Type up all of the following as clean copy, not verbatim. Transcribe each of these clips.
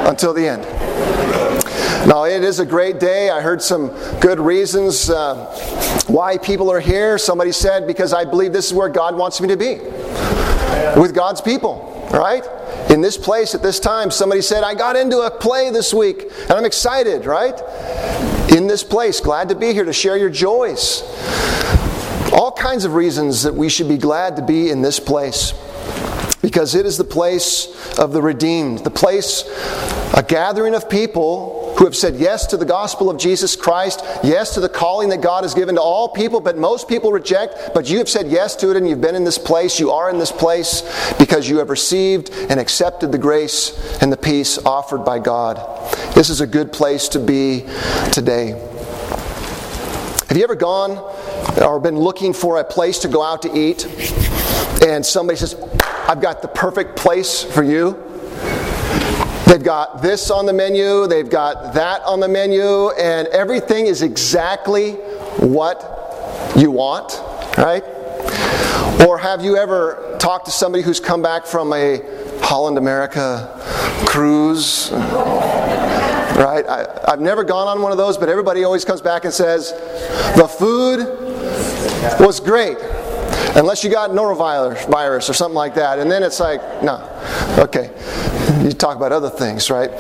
until the end. Now, it is a great day. I heard some good reasons why people are here. Somebody said, because I believe this is where God wants me to be, with God's people, right? In this place at this time. Somebody said, I got into a play this week, and I'm excited, right? In this place, glad to be here to share your joys. All kinds of reasons that we should be glad to be in this place. Because it is the place of the redeemed, the place, a gathering of people who have said yes to the gospel of Jesus Christ, yes to the calling that God has given to all people, but most people reject. But you have said yes to it, and you've been in this place. You are in this place because you have received and accepted the grace and the peace offered by God. This is a good place to be today. Have you ever gone or been looking for a place to go out to eat, and somebody says, I've got the perfect place for you? They've got this on the menu, they've got that on the menu, and everything is exactly what you want, right? Or have you ever talked to somebody who's come back from a Holland America cruise? Right? I've never gone on one of those, but everybody always comes back and says, the food was great. Unless you got norovirus or something like that. And then it's like, no. Okay. You talk about other things, right?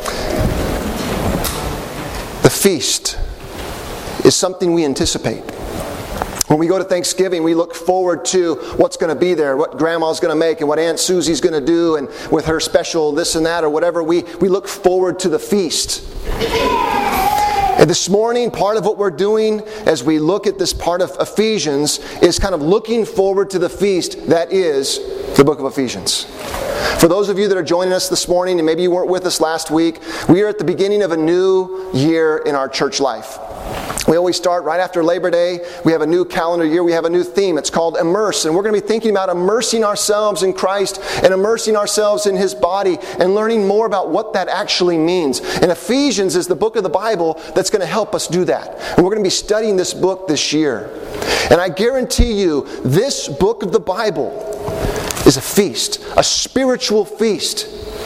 The feast is something we anticipate. When we go to Thanksgiving, we look forward to what's going to be there, what Grandma's going to make, and what Aunt Susie's going to do, and with her special this and that or whatever. We look forward to the feast. And this morning, part of what we're doing as we look at this part of Ephesians is kind of looking forward to the feast that is the book of Ephesians. For those of you that are joining us this morning, and maybe you weren't with us last week, we are at the beginning of a new year in our church life. We always start right after Labor Day. We have a new calendar year. We have a new theme. It's called Immerse. And we're going to be thinking about immersing ourselves in Christ and immersing ourselves in His body and learning more about what that actually means. And Ephesians is the book of the Bible that's going to help us do that. And we're going to be studying this book this year. And I guarantee you, this book of the Bible is a feast, a spiritual feast.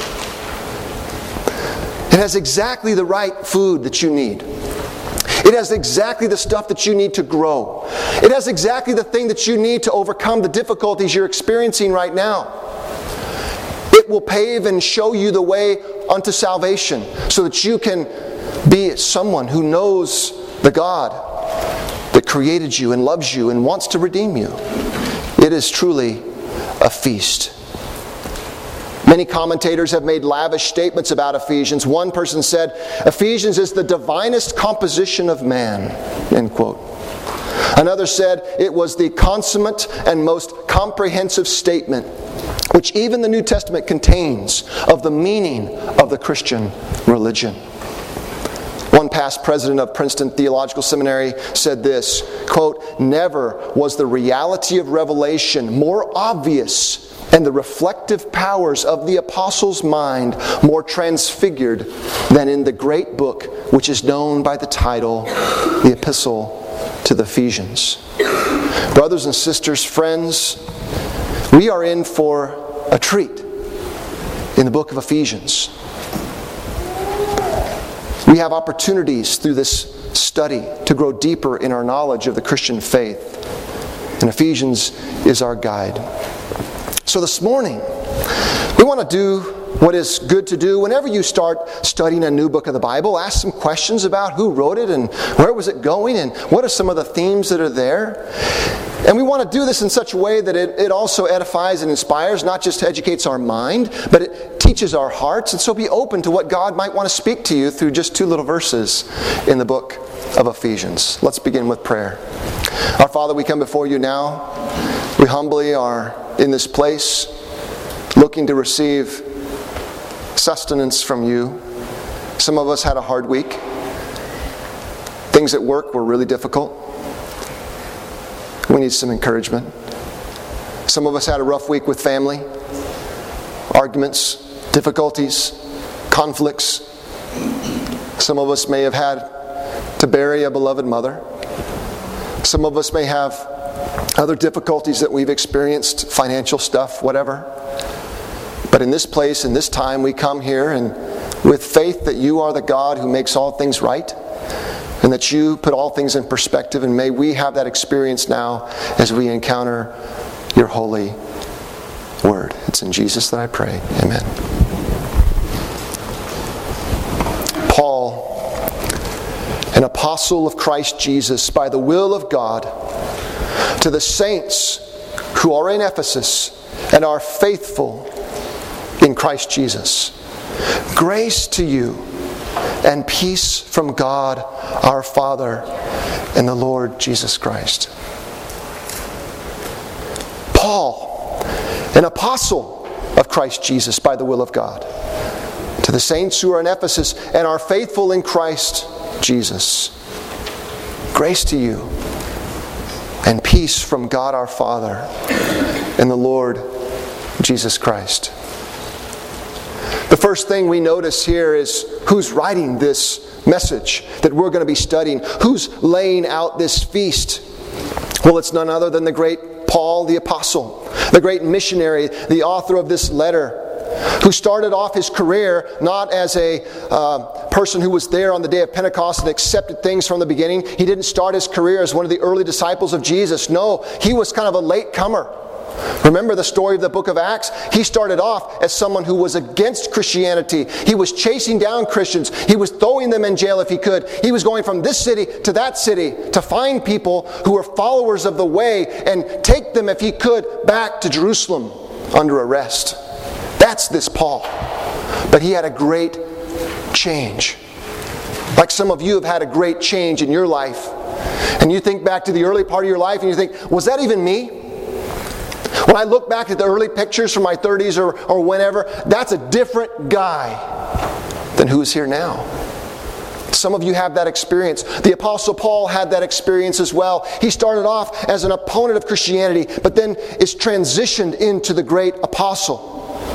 It has exactly the right food that you need. It has exactly the stuff that you need to grow. It has exactly the thing that you need to overcome the difficulties you're experiencing right now. It will pave and show you the way unto salvation so that you can be someone who knows the God that created you and loves you and wants to redeem you. It is truly a feast. Many commentators have made lavish statements about Ephesians. One person said, Ephesians is the divinest composition of man, end quote. Another said it was the consummate and most comprehensive statement, which even the New Testament contains, of the meaning of the Christian religion. One past president of Princeton Theological Seminary said this, quote, never was the reality of revelation more obvious and the reflective powers of the apostle's mind more transfigured than in the great book which is known by the title, the Epistle to the Ephesians. Brothers and sisters, friends, we are in for a treat in the book of Ephesians. We have opportunities through this study to grow deeper in our knowledge of the Christian faith. And Ephesians is our guide. So this morning, we want to do what is good to do whenever you start studying a new book of the Bible. Ask some questions about who wrote it and where was it going and what are some of the themes that are there. And we want to do this in such a way that it also edifies and inspires, not just educates our mind, but it teaches our hearts. And so be open to what God might want to speak to you through just two little verses in the book of Ephesians. Let's begin with prayer. Our Father, we come before you now. We humbly are in this place, looking to receive sustenance from you. Some of us had a hard week. Things at work were really difficult. We need some encouragement. Some of us had a rough week with family. Arguments, difficulties, conflicts. Some of us may have had to bury a beloved mother. Some of us may have other difficulties that we've experienced, financial stuff, whatever. But in this place, in this time, we come here and with faith that you are the God who makes all things right, and that you put all things in perspective, and may we have that experience now as we encounter your holy word. It's in Jesus that I pray. Amen. Paul, an apostle of Christ Jesus, by the will of God, to the saints who are in Ephesus and are faithful in Christ Jesus. Grace to you and peace from God our Father and the Lord Jesus Christ. Paul, an apostle of Christ Jesus by the will of God, to the saints who are in Ephesus and are faithful in Christ Jesus. Grace to you and peace from God our Father and the Lord Jesus Christ. The first thing we notice here is who's writing this message that we're going to be studying. Who's laying out this feast? Well, it's none other than the great Paul the Apostle, the great missionary, the author of this letter, who started off his career not as a person who was there on the day of Pentecost and accepted things from the beginning. He didn't start his career as one of the early disciples of Jesus. No, he was kind of a late comer. Remember the story of the book of Acts? He started off as someone who was against Christianity. He was chasing down Christians. He was throwing them in jail if he could. He was going from this city to that city to find people who were followers of the way and take them, if he could, back to Jerusalem under arrest. That's this Paul. But he had a great change. Like some of you have had a great change in your life. And you think back to the early part of your life and you think, was that even me? When I look back at the early pictures from my 30s or whenever, that's a different guy than who is here now. Some of you have that experience. The Apostle Paul had that experience as well. He started off as an opponent of Christianity, but then is transitioned into the great apostle.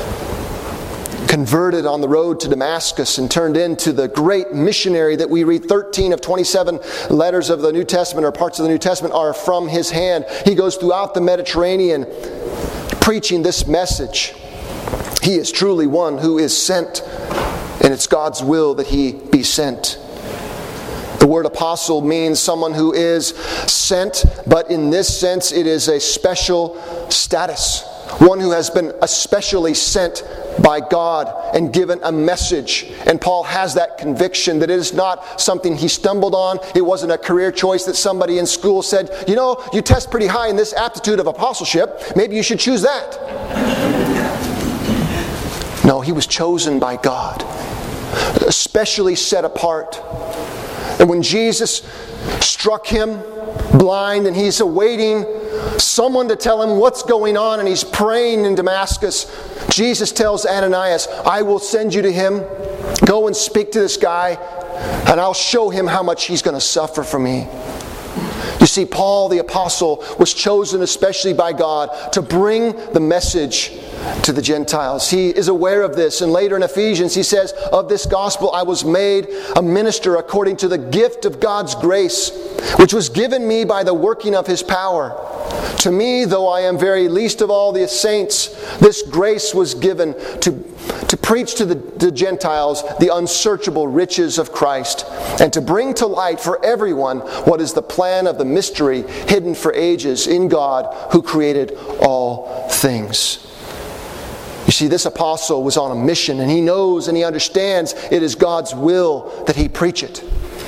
Converted on the road to Damascus and turned into the great missionary that we read 13 of 27 letters of the New Testament, or parts of the New Testament, are from his hand. He goes throughout the Mediterranean preaching this message. He is truly one who is sent, and it's God's will that he be sent. The word apostle means someone who is sent, but in this sense it is a special status. One who has been especially sent by God and given a message. And Paul has that conviction that it is not something he stumbled on. It wasn't a career choice that somebody in school said, you know, you test pretty high in this aptitude of apostleship. Maybe you should choose that. No, he was chosen by God. Especially set apart. And when Jesus struck him blind and he's awaiting someone to tell him what's going on, and he's praying in Damascus, Jesus tells Ananias, I will send you to him. Go and speak to this guy, and I'll show him how much he's going to suffer for me. You see, Paul the Apostle was chosen especially by God to bring the message to the Gentiles. He is aware of this, and later in Ephesians he says, of this gospel I was made a minister according to the gift of God's grace, which was given me by the working of his power. To me, though I am very least of all the saints, this grace was given to preach to the Gentiles the unsearchable riches of Christ, and to bring to light for everyone what is the plan of the mystery hidden for ages in God who created all things. You see, this apostle was on a mission, and he knows and he understands it is God's will that he preach it.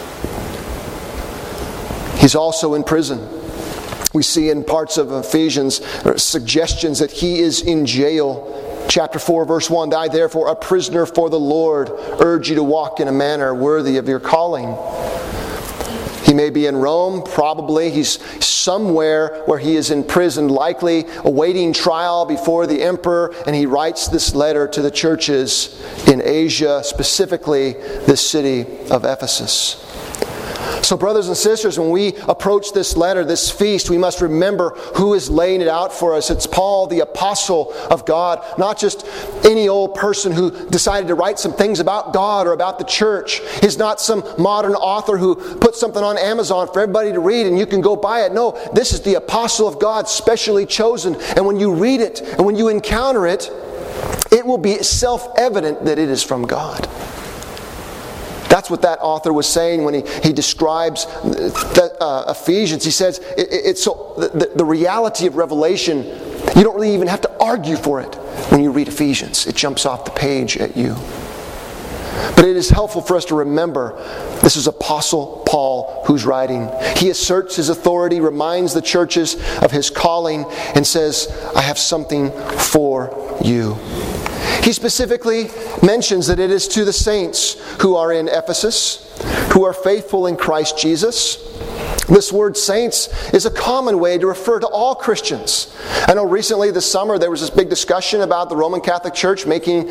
He's also in prison. We see in parts of Ephesians suggestions that he is in jail. Chapter 4, verse 1, I therefore, a prisoner for the Lord, urge you to walk in a manner worthy of your calling. He may be in Rome, probably. He's somewhere where he is in prison, likely awaiting trial before the emperor, and he writes this letter to the churches in Asia, specifically this city of Ephesus. So brothers and sisters, when we approach this letter, this feast, we must remember who is laying it out for us. It's Paul, the apostle of God, not just any old person who decided to write some things about God or about the church. He's not some modern author who put something on Amazon for everybody to read and you can go buy it. No, this is the apostle of God, specially chosen. And when you read it and when you encounter it, it will be self-evident that it is from God. That's what that author was saying when he describes Ephesians. He says, it's so the reality of Revelation, you don't really even have to argue for it when you read Ephesians. It jumps off the page at you. But it is helpful for us to remember this is Apostle Paul who's writing. He asserts his authority, reminds the churches of his calling, and says, I have something for you. He specifically mentions that it is to the saints who are in Ephesus, who are faithful in Christ Jesus. This word saints is a common way to refer to all Christians. I know recently this summer there was this big discussion about the Roman Catholic Church making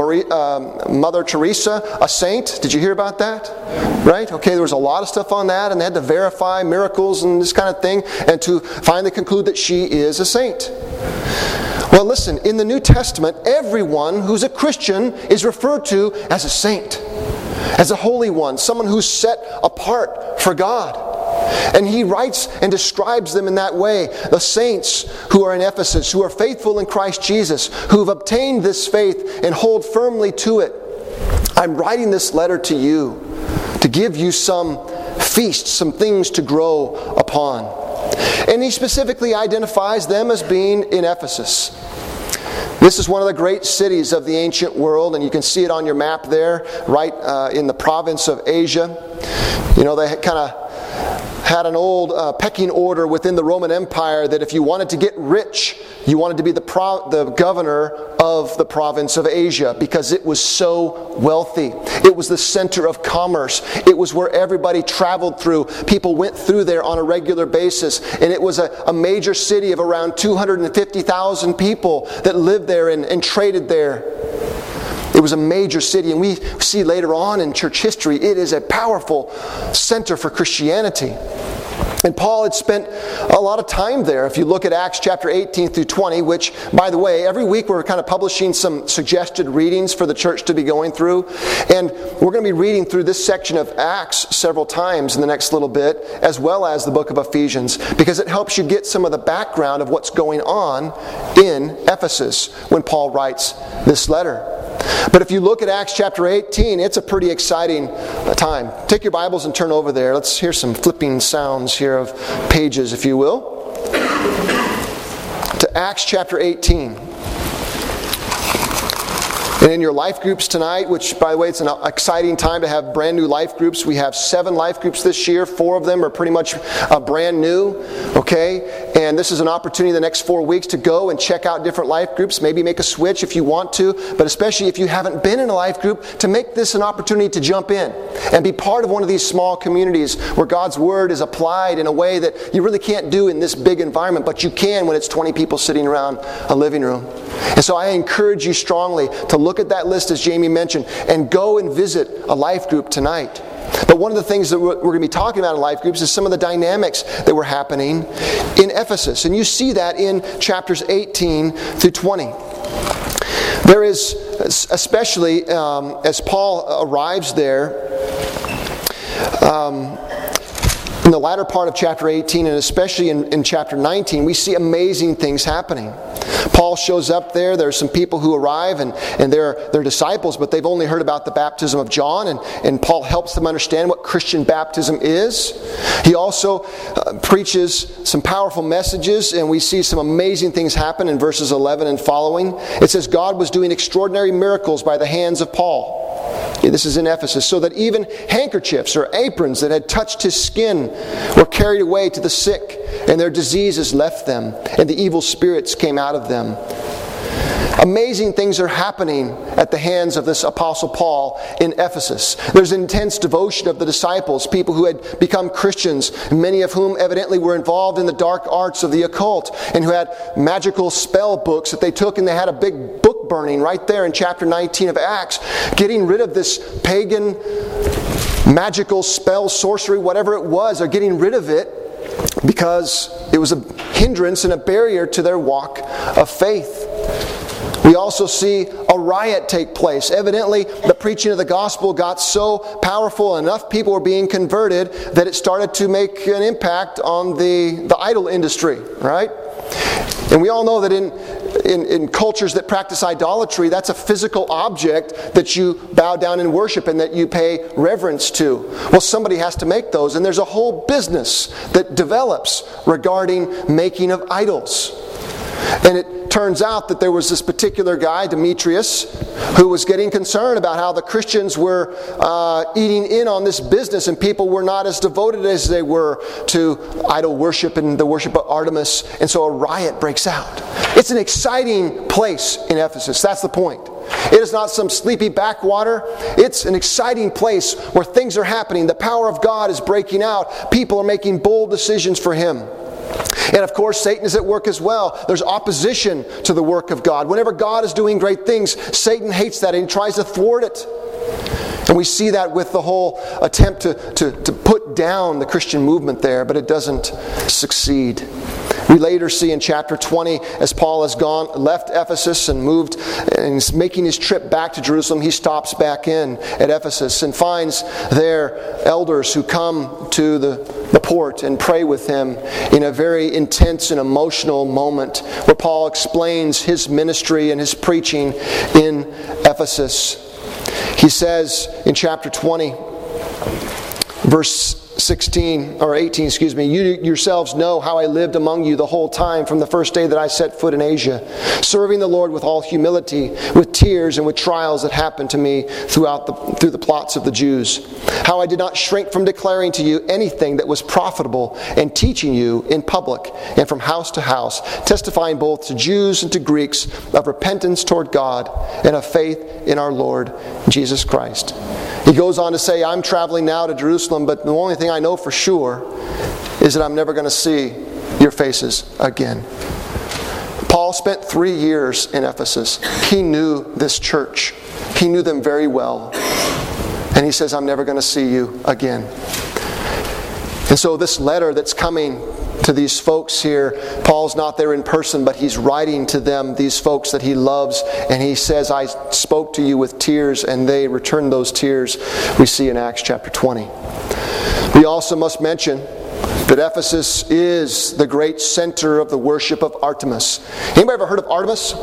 Mother Teresa a saint. Did you hear about that? Right? Okay, there was a lot of stuff on that, and they had to verify miracles and this kind of thing, and to finally conclude that she is a saint. Well, listen, in the New Testament, everyone who's a Christian is referred to as a saint, as a holy one, someone who's set apart for God. And he writes and describes them in that way. The saints who are in Ephesus, who are faithful in Christ Jesus, who have obtained this faith and hold firmly to it. I'm writing this letter to you to give you some feast, some things to grow upon. And he specifically identifies them as being in Ephesus. This is one of the great cities of the ancient world, and you can see it on your map there, right in the province of Asia. You know, they kind of had an old pecking order within the Roman Empire that if you wanted to get rich, you wanted to be the governor of the province of Asia because it was so wealthy. It was the center of commerce. It was where everybody traveled through. People went through there on a regular basis. And it was a major city of around 250,000 people that lived there and traded there. It was a major city, and we see later on in church history, it is a powerful center for Christianity. And Paul had spent a lot of time there. If you look at Acts chapter 18 through 20, which, by the way, every week we're kind of publishing some suggested readings for the church to be going through. And we're going to be reading through this section of Acts several times in the next little bit, as well as the book of Ephesians, because it helps you get some of the background of what's going on in Ephesus when Paul writes this letter. But if you look at Acts chapter 18, it's a pretty exciting time. Take your Bibles and turn over there. Let's hear some flipping sounds here of pages, if you will. To Acts chapter 18. And in your life groups tonight, which, by the way, it's an exciting time to have brand new life groups. We have 7 life groups this year. 4 of them are pretty much brand new. Okay? And this is an opportunity the next 4 weeks to go and check out different life groups. Maybe make a switch if you want to. But especially if you haven't been in a life group, to make this an opportunity to jump in and be part of one of these small communities where God's Word is applied in a way that you really can't do in this big environment, but you can when it's 20 people sitting around a living room. And so I encourage you strongly to look at that list, as Jamie mentioned, and go and visit a life group tonight. But one of the things that we're going to be talking about in life groups is some of the dynamics that were happening in Ephesus. And you see that in chapters 18 through 20. There is, especially as Paul arrives there, in the latter part of chapter 18, and especially in chapter 19, we see amazing things happening. Paul shows up there. There's some people who arrive, and they're disciples, but they've only heard about the baptism of John, and Paul helps them understand what Christian baptism is. He also preaches some powerful messages, and we see some amazing things happen in verses 11 and following. It says, God was doing extraordinary miracles by the hands of Paul. This is in Ephesus. So that even handkerchiefs or aprons that had touched his skin were carried away to the sick, and their diseases left them, and the evil spirits came out of them. Amazing things are happening at the hands of this Apostle Paul in Ephesus. There's intense devotion of the disciples, people who had become Christians, many of whom evidently were involved in the dark arts of the occult, and who had magical spell books that they took, and they had a big book burning right there in chapter 19 of Acts, getting rid of this pagan magical spell, sorcery, whatever it was. They're getting rid of it because it was a hindrance and a barrier to their walk of faith. We also see a riot take place. Evidently, the preaching of the gospel got so powerful, enough people were being converted that it started to make an impact on the idol industry, right? And we all know that in cultures that practice idolatry, that's a physical object that you bow down and worship and that you pay reverence to. Well, somebody has to make those, and there's a whole business that develops regarding making of idols. And it turns out that there was this particular guy, Demetrius, who was getting concerned about how the Christians were eating in on this business, and people were not as devoted as they were to idol worship and the worship of Artemis. And so a riot breaks out. It's an exciting place in Ephesus. That's the point. It is not some sleepy backwater. It's an exciting place where things are happening. The power of God is breaking out. People are making bold decisions for Him. And of course, Satan is at work as well. There's opposition to the work of God. Whenever God is doing great things, Satan hates that and he tries to thwart it. And we see that with the whole attempt to put down the Christian movement there, but it doesn't succeed. We later see in chapter 20, as Paul has left Ephesus and moved and is making his trip back to Jerusalem, he stops back in at Ephesus and finds there elders who come to the port and pray with him in a very intense and emotional moment where Paul explains his ministry and his preaching in Ephesus. He says in chapter 20, verse 18, you yourselves know how I lived among you the whole time from the first day that I set foot in Asia, serving the Lord with all humility, with tears and with trials that happened to me through the plots of the Jews. How I did not shrink from declaring to you anything that was profitable and teaching you in public and from house to house, testifying both to Jews and to Greeks of repentance toward God and of faith in our Lord Jesus Christ. He goes on to say, I'm traveling now to Jerusalem, but the only thing I know for sure is that I'm never going to see your faces again. Paul spent 3 years in Ephesus. He knew this church. He knew them very well. And he says, I'm never going to see you again. And so this letter that's coming to these folks here, Paul's not there in person, but he's writing to them, these folks that he loves, and he says, I spoke to you with tears, and they returned those tears, we see in Acts chapter 20. We also must mention that Ephesus is the great center of the worship of Artemis. Anybody ever heard of Artemis?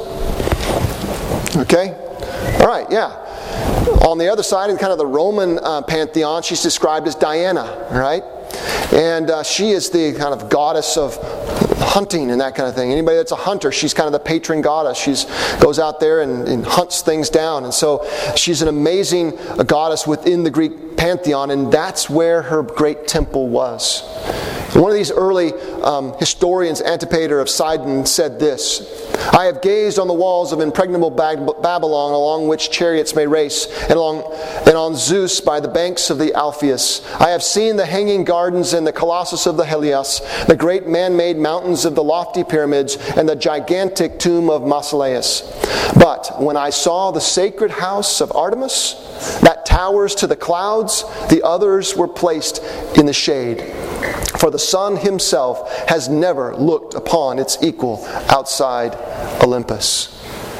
Okay? All right, yeah. On the other side, in kind of the Roman pantheon, she's described as Diana, right? And she is the kind of goddess of hunting and that kind of thing. Anybody that's a hunter, she's kind of the patron goddess. She goes out there and hunts things down. And so she's an amazing goddess within the Greek pantheon, and that's where her great temple was. One of these early historians, Antipater of Sidon, said this: I have gazed on the walls of impregnable Babylon, along which chariots may race, and on Zeus by the banks of the Alpheus. I have seen the hanging gardens and the Colossus of the Helios, the great man-made mountains of the lofty pyramids, and the gigantic tomb of Mausoleus. But when I saw the sacred house of Artemis, that towers to the clouds, the others were placed in the shade. For the sun himself has never looked upon its equal outside Olympus.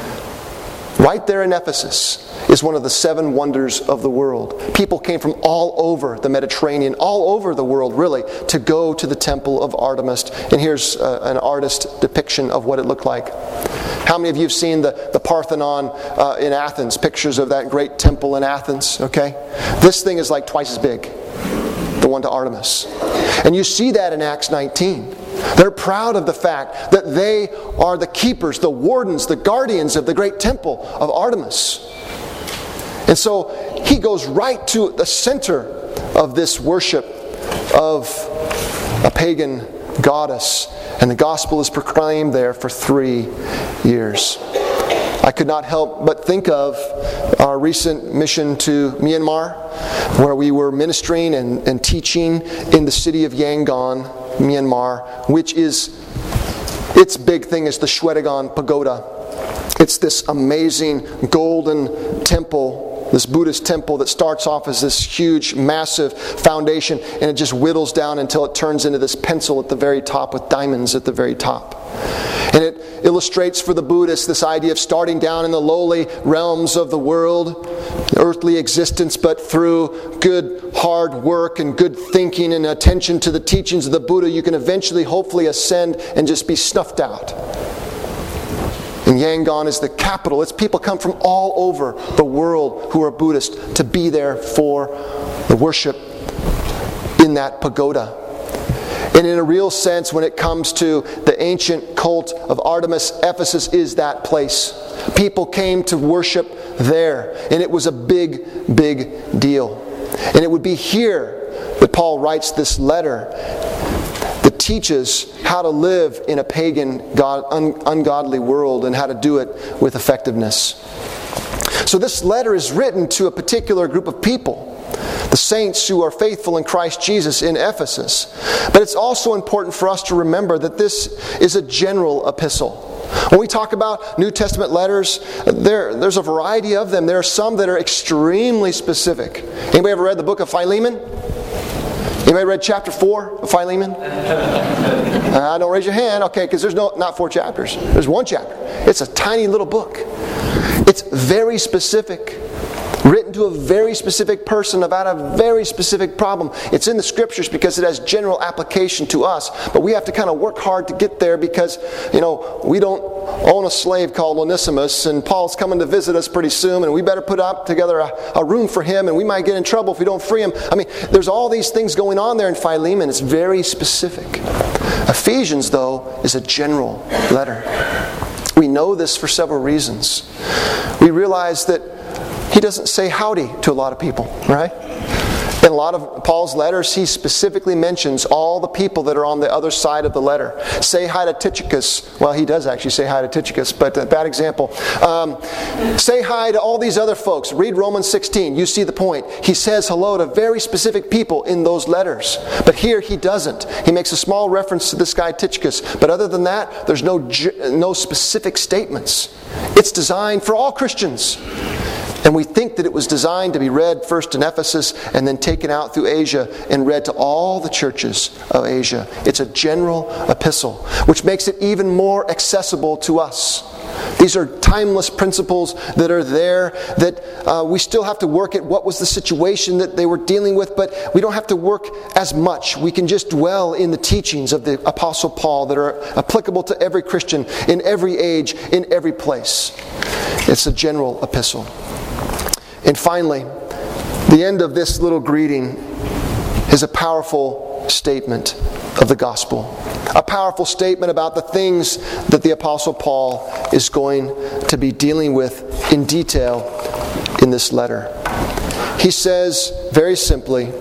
Right there in Ephesus is one of the 7 wonders of the world. People came from all over the Mediterranean, all over the world really, to go to the temple of Artemis. And here's an artist depiction of what it looked like. How many of you have seen the Parthenon in Athens, pictures of that great temple in Athens? Okay, this thing is like twice as big, the one to Artemis. And you see that in Acts 19. They're proud of the fact that they are the keepers, the wardens, the guardians of the great temple of Artemis. And so he goes right to the center of this worship of a pagan goddess. And the gospel is proclaimed there for 3 years. I could not help but think of our recent mission to Myanmar, where we were ministering and teaching in the city of Yangon, Myanmar, which is, its big thing is the Shwedagon Pagoda. It's this amazing golden temple, this Buddhist temple that starts off as this huge, massive foundation, and it just whittles down until it turns into this pencil at the very top with diamonds at the very top. And it illustrates for the Buddhists this idea of starting down in the lowly realms of the world, earthly existence, but through good hard work and good thinking and attention to the teachings of the Buddha, you can eventually hopefully ascend and just be snuffed out. And Yangon is the capital. Its people come from all over the world who are Buddhist to be there for the worship in that pagoda. And in a real sense, when it comes to the ancient cult of Artemis, Ephesus is that place. People came to worship there, and it was a big, big deal. And it would be here that Paul writes this letter that teaches how to live in a pagan, ungodly world and how to do it with effectiveness. So this letter is written to a particular group of people, the saints who are faithful in Christ Jesus in Ephesus. But it's also important for us to remember that this is a general epistle. When we talk about New Testament letters, there's a variety of them. There are some that are extremely specific. Anybody ever read the book of Philemon? Anybody read chapter 4 of Philemon? Don't raise your hand, okay, because there's not 4 chapters. There's 1 chapter. It's a tiny little book. It's very specific. Written to a very specific person about a very specific problem. It's in the Scriptures because it has general application to us. But we have to kind of work hard to get there because, we don't own a slave called Onesimus, and Paul's coming to visit us pretty soon, and we better put up together a room for him, and we might get in trouble if we don't free him. There's all these things going on there in Philemon. It's very specific. Ephesians, though, is a general letter. We know this for several reasons. We realize that he doesn't say howdy to a lot of people, right? In a lot of Paul's letters, he specifically mentions all the people that are on the other side of the letter. Say hi to Tychicus. Well, he does actually say hi to Tychicus, but a bad example. Say hi to all these other folks. Read Romans 16. You see the point. He says hello to very specific people in those letters. But here he doesn't. He makes a small reference to this guy Tychicus. But other than that, there's no specific statements. It's designed for all Christians. And we think that it was designed to be read first in Ephesus and then taken out through Asia and read to all the churches of Asia. It's a general epistle, which makes it even more accessible to us. These are timeless principles that are there that we still have to work at what was the situation that they were dealing with, but we don't have to work as much. We can just dwell in the teachings of the Apostle Paul that are applicable to every Christian in every age, in every place. It's a general epistle. And finally, the end of this little greeting is a powerful statement of the gospel. A powerful statement about the things that the Apostle Paul is going to be dealing with in detail in this letter. He says very simply,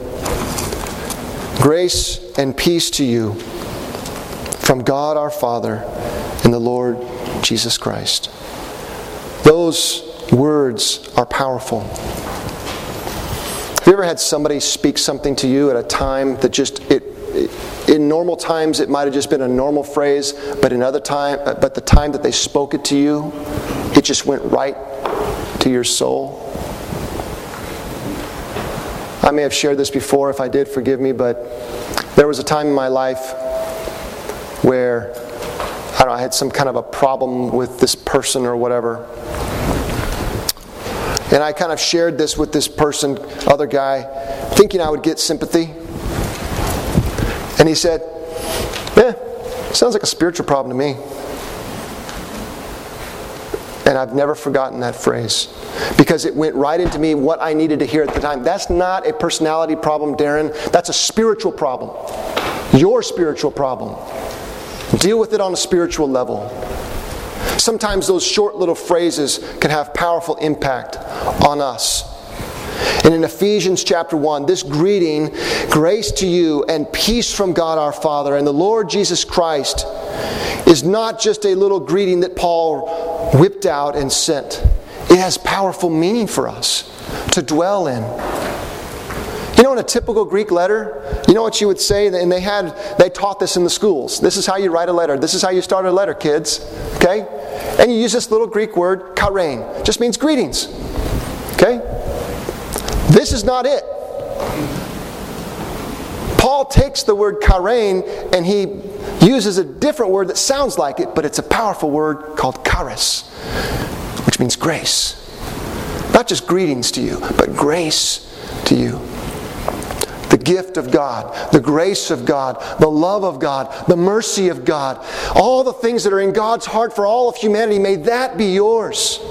"Grace and peace to you from God our Father and the Lord Jesus Christ." Those words are powerful. Have you ever had somebody speak something to you at a time that in normal times it might have just been a normal phrase, but the time that they spoke it to you, it just went right to your soul? I may have shared this before. If I did, forgive me, but there was a time in my life where I had some kind of a problem with this person or whatever. And I kind of shared this with this person, other guy, thinking I would get sympathy. And he said, sounds like a spiritual problem to me. And I've never forgotten that phrase. Because it went right into me what I needed to hear at the time. That's not a personality problem, Darren. That's a spiritual problem. Your spiritual problem. Deal with it on a spiritual level. Sometimes those short little phrases can have powerful impact on us. And in Ephesians chapter 1, this greeting, grace to you and peace from God our Father and the Lord Jesus Christ, is not just a little greeting that Paul whipped out and sent. It has powerful meaning for us to dwell in. In a typical Greek letter, you know what you would say? And they taught this in the schools. This is how you write a letter. This is how you start a letter, kids. Okay? And you use this little Greek word, chairein. Just means greetings. Okay? This is not it. Paul takes the word chairein and he uses a different word that sounds like it, but it's a powerful word called charis, which means grace. Not just greetings to you, but grace to you. The gift of God, the grace of God, the love of God, the mercy of God, all the things that are in God's heart for all of humanity, may that be yours.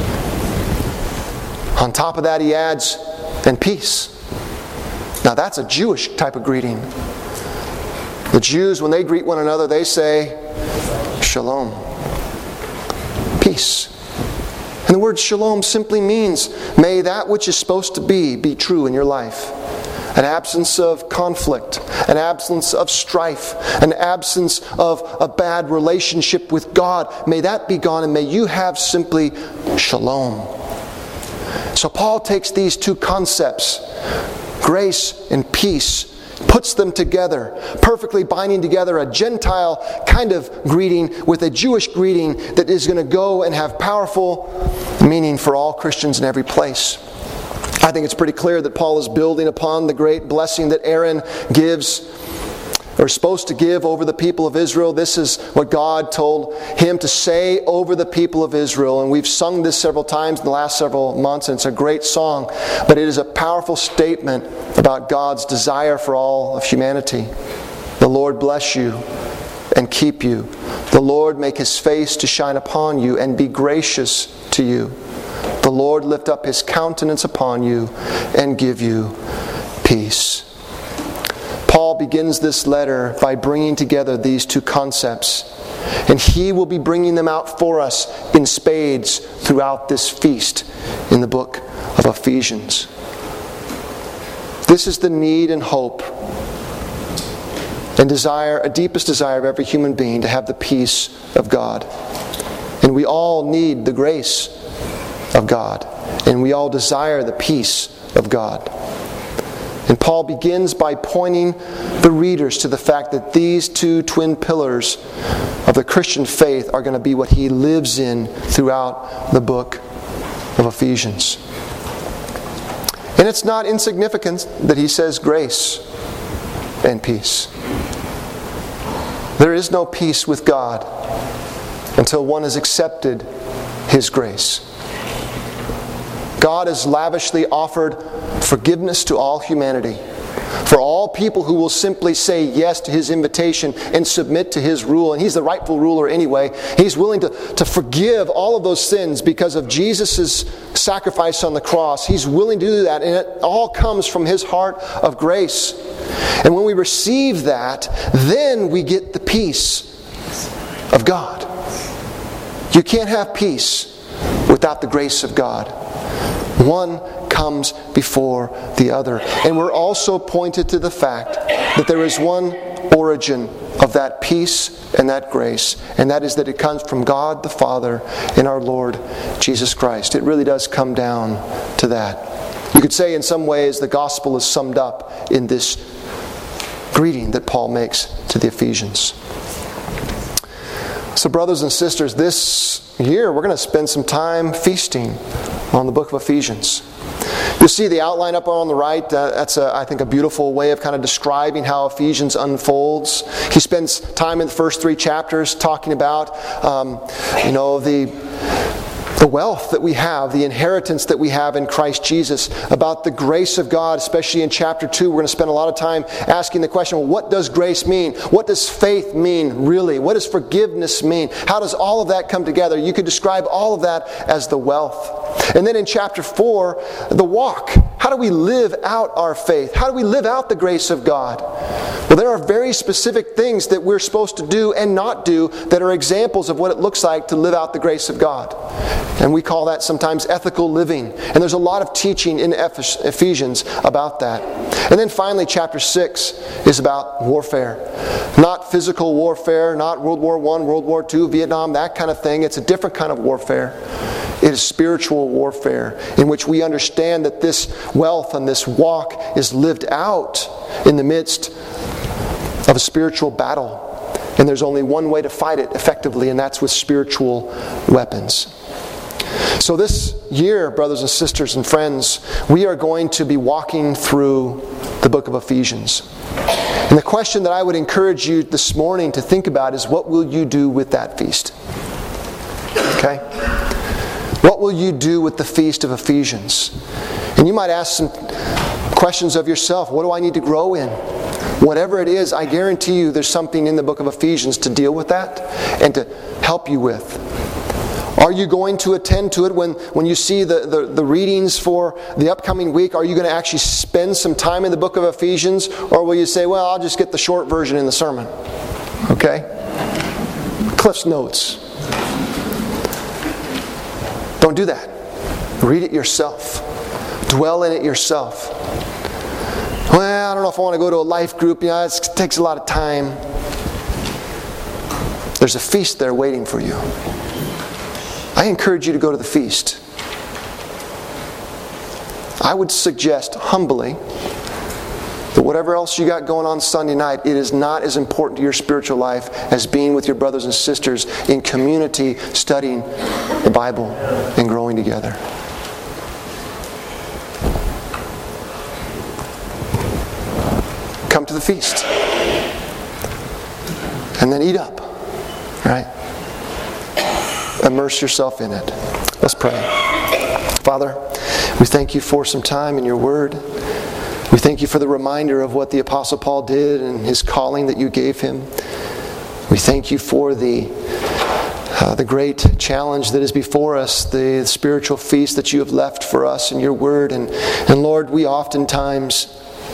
On top of that, he adds, and peace. Now that's a Jewish type of greeting. The Jews, when they greet one another, they say, Shalom. Peace. And the word shalom simply means, may that which is supposed to be true in your life. An absence of conflict, an absence of strife, an absence of a bad relationship with God. May that be gone, and may you have simply shalom. So Paul takes these two concepts, grace and peace, puts them together, perfectly binding together a Gentile kind of greeting with a Jewish greeting that is going to go and have powerful meaning for all Christians in every place. I think it's pretty clear that Paul is building upon the great blessing that Aaron gives, or is supposed to give, over the people of Israel. This is what God told him to say over the people of Israel. And we've sung this several times in the last several months, and it's a great song. But it is a powerful statement about God's desire for all of humanity. The Lord bless you and keep you. The Lord make His face to shine upon you and be gracious to you. The Lord lift up His countenance upon you and give you peace. Paul begins this letter by bringing together these two concepts, and he will be bringing them out for us in spades throughout this feast in the book of Ephesians. This is the need and hope and desire, a deepest desire of every human being, to have the peace of God. And we all need the grace of God, and we all desire the peace of God. And Paul begins by pointing the readers to the fact that these two twin pillars of the Christian faith are going to be what he lives in throughout the book of Ephesians. And it's not insignificant that he says grace and peace. There is no peace with God until one has accepted His grace. God has lavishly offered forgiveness to all humanity. For all people who will simply say yes to His invitation and submit to His rule, and He's the rightful ruler anyway, He's willing to forgive all of those sins because of Jesus' sacrifice on the cross. He's willing to do that, and it all comes from His heart of grace. And when we receive that, then we get the peace of God. You can't have peace without the grace of God. One comes before the other. And we're also pointed to the fact that there is one origin of that peace and that grace, and that is that it comes from God the Father and our Lord Jesus Christ. It really does come down to that. You could say in some ways the gospel is summed up in this greeting that Paul makes to the Ephesians. So brothers and sisters, this year we're going to spend some time feasting on the book of Ephesians. You'll see the outline up on the right. That's, I think, a beautiful way of kind of describing how Ephesians unfolds. He spends time in the first 3 chapters talking about, the wealth that we have, the inheritance that we have in Christ Jesus, about the grace of God. Especially in chapter 2, we're going to spend a lot of time asking the question, well, what does grace mean? What does faith mean, really? What does forgiveness mean? How does all of that come together? You could describe all of that as the wealth. And then in chapter 4, the walk. How do we live out our faith? How do we live out the grace of God? Well, there are very specific things that we're supposed to do and not do that are examples of what it looks like to live out the grace of God. And we call that sometimes ethical living. And there's a lot of teaching in Ephesians about that. And then finally, chapter 6 is about warfare. Not physical warfare, not World War I, World War II, Vietnam, that kind of thing. It's a different kind of warfare. It is spiritual warfare in which we understand that this wealth and this walk is lived out in the midst of a spiritual battle. And there's only one way to fight it effectively, and that's with spiritual weapons. So this year, brothers and sisters and friends, we are going to be walking through the book of Ephesians. And the question that I would encourage you this morning to think about is, what will you do with that feast? Okay? What will you do with the feast of Ephesians? And you might ask some Questions of yourself. What do I need to grow in? Whatever it is, I guarantee you there's something in the book of Ephesians to deal with that and to help you with. Are you going to attend to it when you see the readings for the upcoming week? Are you going to actually spend some time in the book of Ephesians? Or will you say, well, I'll just get the short version in the sermon? Okay? Cliff's Notes. Don't do that. Read it yourself. Dwell in it yourself. Well, I don't know if I want to go to a life group. It takes a lot of time. There's a feast there waiting for you. I encourage you to go to the feast. I would suggest humbly that whatever else you got going on Sunday night, it is not as important to your spiritual life as being with your brothers and sisters in community, studying the Bible and growing together. Come to the feast. And then eat up. Right? Immerse yourself in it. Let's pray. Father, we thank you for some time in your word. We thank you for the reminder of what the Apostle Paul did and his calling that you gave him. We thank you for the great challenge that is before us, the spiritual feast that you have left for us in your word. And Lord, we oftentimes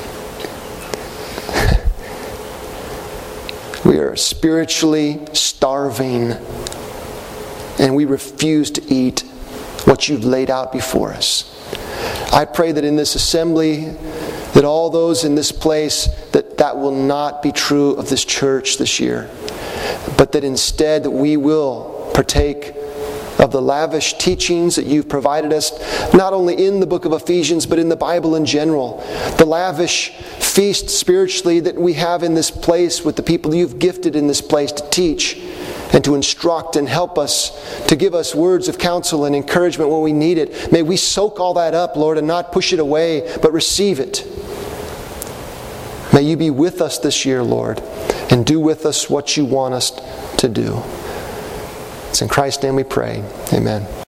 we are spiritually starving, and we refuse to eat what you've laid out before us. I pray that in this assembly, that all those in this place, that will not be true of this church this year, but that instead that we will partake of the lavish teachings that you've provided us, not only in the book of Ephesians, but in the Bible in general. The lavish feast spiritually that we have in this place with the people you've gifted in this place to teach and to instruct and help us, to give us words of counsel and encouragement when we need it. May we soak all that up, Lord, and not push it away, but receive it. May you be with us this year, Lord, and do with us what you want us to do. It's in Christ's name we pray. Amen.